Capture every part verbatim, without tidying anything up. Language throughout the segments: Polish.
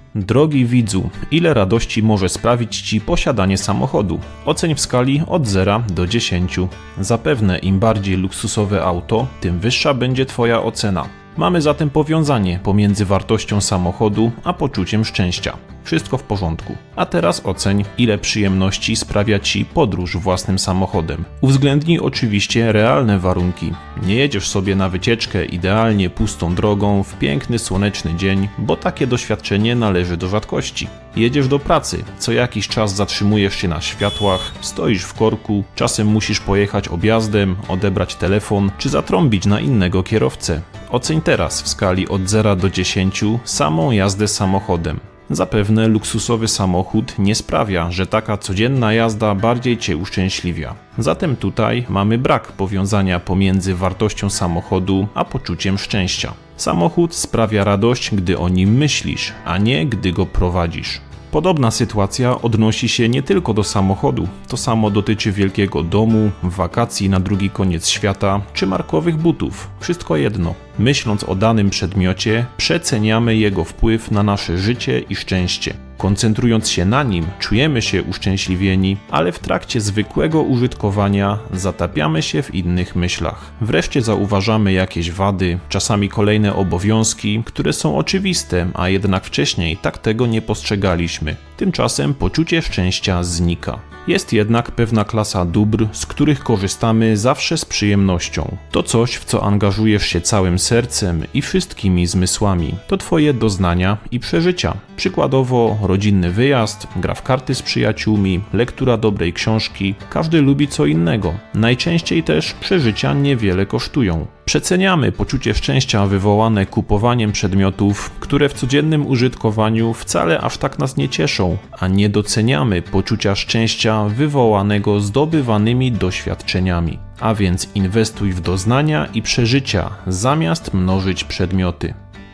Drogi widzu, ile radości może sprawić Ci posiadanie samochodu? Oceń w skali od zera do dziesięciu. Zapewne im bardziej luksusowe auto, tym wyższa będzie Twoja ocena. Mamy zatem powiązanie pomiędzy wartością samochodu a poczuciem szczęścia. Wszystko w porządku. A teraz oceń, ile przyjemności sprawia Ci podróż własnym samochodem. Uwzględnij oczywiście realne warunki. Nie jedziesz sobie na wycieczkę idealnie pustą drogą w piękny słoneczny dzień, bo takie doświadczenie należy do rzadkości. Jedziesz do pracy, co jakiś czas zatrzymujesz się na światłach, stoisz w korku, czasem musisz pojechać objazdem, odebrać telefon czy zatrąbić na innego kierowcę. Oceń teraz w skali od zera do dziesięciu samą jazdę samochodem. Zapewne luksusowy samochód nie sprawia, że taka codzienna jazda bardziej Cię uszczęśliwia. Zatem tutaj mamy brak powiązania pomiędzy wartością samochodu a poczuciem szczęścia. Samochód sprawia radość, gdy o nim myślisz, a nie gdy go prowadzisz. Podobna sytuacja odnosi się nie tylko do samochodu. To samo dotyczy wielkiego domu, wakacji na drugi koniec świata czy markowych butów. Wszystko jedno. Myśląc o danym przedmiocie, przeceniamy jego wpływ na nasze życie i szczęście. Koncentrując się na nim, czujemy się uszczęśliwieni, ale w trakcie zwykłego użytkowania zatapiamy się w innych myślach. Wreszcie zauważamy jakieś wady, czasami kolejne obowiązki, które są oczywiste, a jednak wcześniej tak tego nie postrzegaliśmy. Tymczasem poczucie szczęścia znika. Jest jednak pewna klasa dóbr, z których korzystamy zawsze z przyjemnością. To coś, w co angażujesz się całym sercem i wszystkimi zmysłami. To Twoje doznania i przeżycia. Przykładowo rodzinny wyjazd, gra w karty z przyjaciółmi, lektura dobrej książki. Każdy lubi co innego. Najczęściej też przeżycia niewiele kosztują. Przeceniamy poczucie szczęścia wywołane kupowaniem przedmiotów, które w codziennym użytkowaniu wcale aż tak nas nie cieszą, a nie doceniamy poczucia szczęścia wywołanego zdobywanymi doświadczeniami. A więc inwestuj w doznania i przeżycia, zamiast mnożyć przedmioty.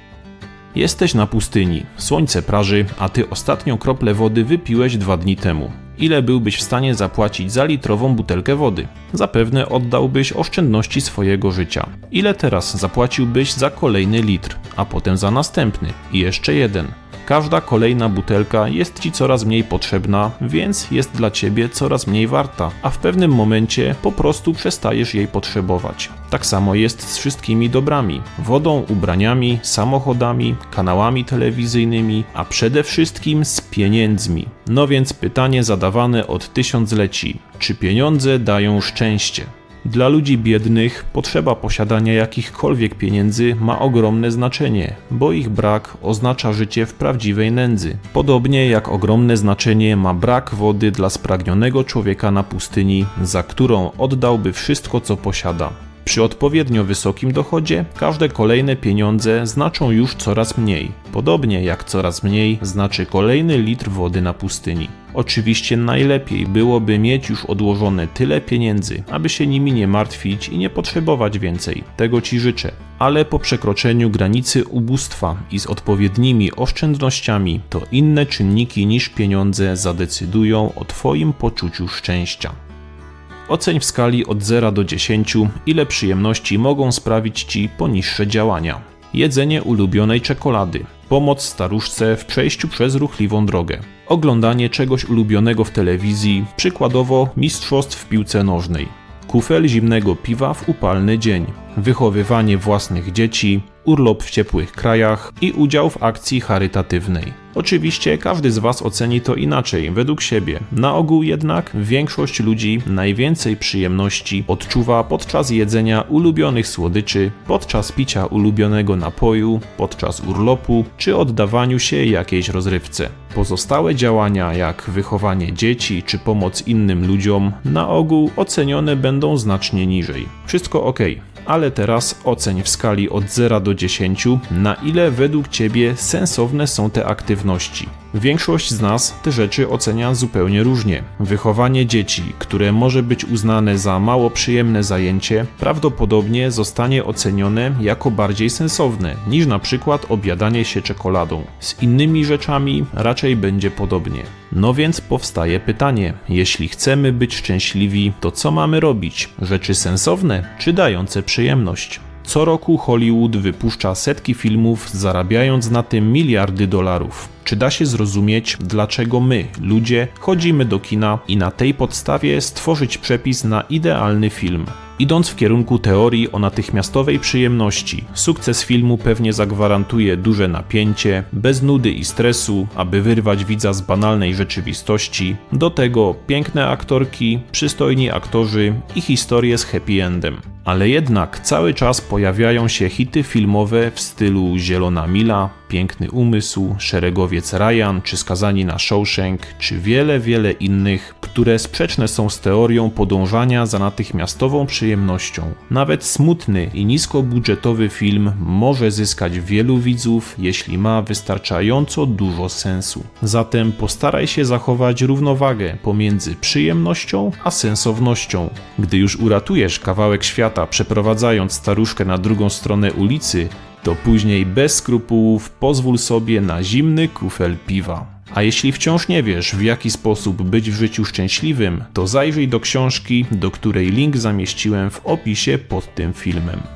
Jesteś na pustyni, słońce praży, a Ty ostatnią kroplę wody wypiłeś dwa dni temu. Ile byłbyś w stanie zapłacić za litrową butelkę wody? Zapewne oddałbyś oszczędności swojego życia. Ile teraz zapłaciłbyś za kolejny litr, a potem za następny i jeszcze jeden? Każda kolejna butelka jest Ci coraz mniej potrzebna, więc jest dla Ciebie coraz mniej warta, a w pewnym momencie po prostu przestajesz jej potrzebować. Tak samo jest z wszystkimi dobrami: wodą, ubraniami, samochodami, kanałami telewizyjnymi, a przede wszystkim z pieniędzmi. No więc pytanie zadawane od tysiącleci: czy pieniądze dają szczęście? Dla ludzi biednych potrzeba posiadania jakichkolwiek pieniędzy ma ogromne znaczenie, bo ich brak oznacza życie w prawdziwej nędzy. Podobnie jak ogromne znaczenie ma brak wody dla spragnionego człowieka na pustyni, za którą oddałby wszystko, co posiada. Przy odpowiednio wysokim dochodzie każde kolejne pieniądze znaczą już coraz mniej, podobnie jak coraz mniej znaczy kolejny litr wody na pustyni. Oczywiście najlepiej byłoby mieć już odłożone tyle pieniędzy, aby się nimi nie martwić i nie potrzebować więcej. Tego Ci życzę. Ale po przekroczeniu granicy ubóstwa i z odpowiednimi oszczędnościami, to inne czynniki niż pieniądze zadecydują o Twoim poczuciu szczęścia. Oceń w skali od zera do dziesięciu, ile przyjemności mogą sprawić Ci poniższe działania. Jedzenie ulubionej czekolady, pomoc staruszce w przejściu przez ruchliwą drogę, oglądanie czegoś ulubionego w telewizji, przykładowo mistrzostw w piłce nożnej, kufel zimnego piwa w upalny dzień, wychowywanie własnych dzieci, urlop w ciepłych krajach i udział w akcji charytatywnej. Oczywiście każdy z Was oceni to inaczej, według siebie. Na ogół jednak większość ludzi najwięcej przyjemności odczuwa podczas jedzenia ulubionych słodyczy, podczas picia ulubionego napoju, podczas urlopu czy oddawaniu się jakiejś rozrywce. Pozostałe działania jak wychowanie dzieci czy pomoc innym ludziom na ogół ocenione będą znacznie niżej. Wszystko ok. Ale teraz oceń w skali od zera do dziesięciu, na ile według Ciebie sensowne są te aktywności. Większość z nas te rzeczy ocenia zupełnie różnie. Wychowanie dzieci, które może być uznane za mało przyjemne zajęcie, prawdopodobnie zostanie ocenione jako bardziej sensowne niż na przykład objadanie się czekoladą. Z innymi rzeczami raczej będzie podobnie. No więc powstaje pytanie: jeśli chcemy być szczęśliwi, to co mamy robić? Rzeczy sensowne czy dające przyjemność? Co roku Hollywood wypuszcza setki filmów, zarabiając na tym miliardy dolarów. czy da się zrozumieć, dlaczego my, ludzie, chodzimy do kina i na tej podstawie stworzyć przepis na idealny film. Idąc w kierunku teorii o natychmiastowej przyjemności, sukces filmu pewnie zagwarantuje duże napięcie, bez nudy i stresu, aby wyrwać widza z banalnej rzeczywistości, do tego piękne aktorki, przystojni aktorzy i historie z happy endem. Ale jednak cały czas pojawiają się hity filmowe w stylu Zielona Mila, Piękny Umysł, Szeregowiec Ryan, czy Skazani na Shawshank, czy wiele, wiele innych, które sprzeczne są z teorią podążania za natychmiastową przyjemnością. Nawet smutny i niskobudżetowy film może zyskać wielu widzów, jeśli ma wystarczająco dużo sensu. Zatem postaraj się zachować równowagę pomiędzy przyjemnością a sensownością. Gdy już uratujesz kawałek świata, przeprowadzając staruszkę na drugą stronę ulicy, to później bez skrupułów pozwól sobie na zimny kufel piwa. A jeśli wciąż nie wiesz, w jaki sposób być w życiu szczęśliwym, to zajrzyj do książki, do której link zamieściłem w opisie pod tym filmem.